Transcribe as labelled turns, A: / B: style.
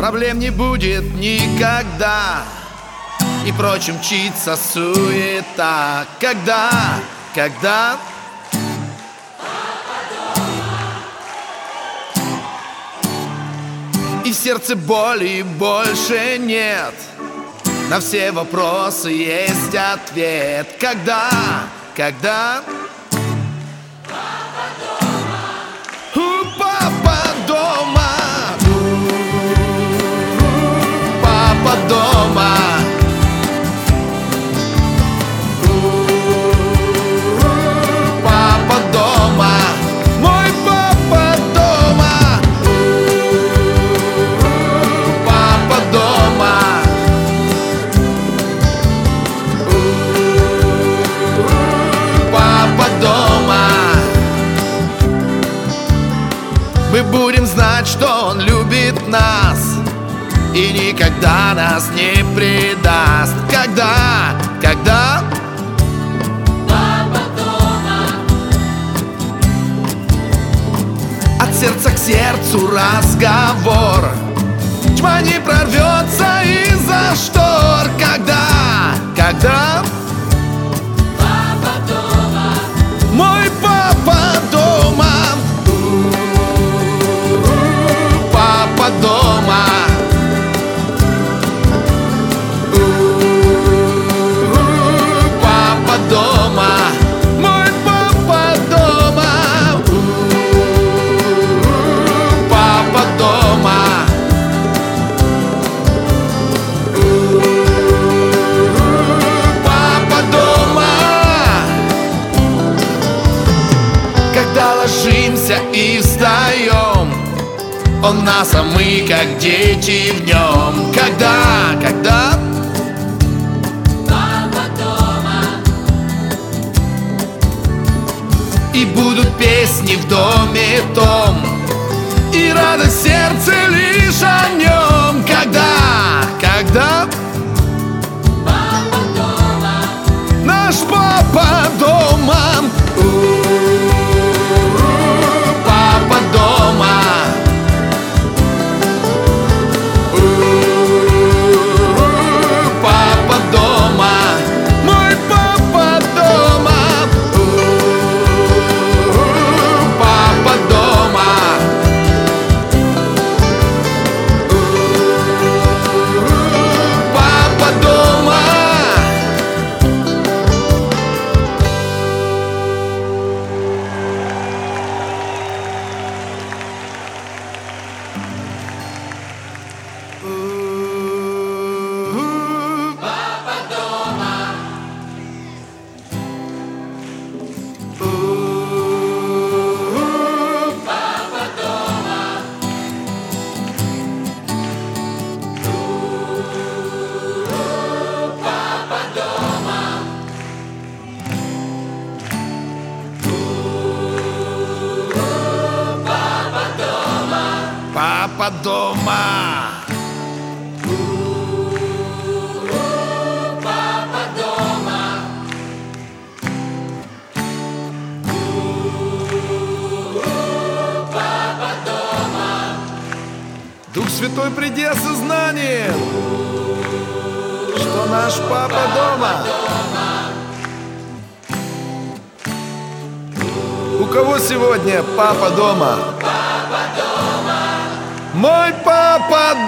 A: проблем не будет никогда, и прочь мчится суета. Когда и в сердце боли больше нет, на все вопросы есть ответ. Когда папа дома, папа дома, папа дома, мой папа дома, папа дома, папа дома. Мы будем знать, что он любит нас и никогда нас не предаст. Когда
B: папа дома,
A: от сердца к сердцу разговор, тьма не прорвется из-за штор. Когда
B: папа дома,
A: мой папа дома, папа дома, папа дома, мой папа дома, папа дома, папа дома. Когда ложимся и встаем, он нас, а мы как дети в нем. Когда
B: папа дома,
A: и будут песни в доме том, и радость в сердце лишь о нем. Когда
B: папа дома,
A: наш папа дома, папа дома, папа дома, мой папа дома, папа дома, папа дома.
B: папа дома, папа дома, папа дома, папа дома,
A: Папа дома,
B: папа дома, папа дома,
A: Дух Святой, приди осознанием, что наш папа дома. У кого сегодня папа дома?
B: папа дома,
A: Мой папа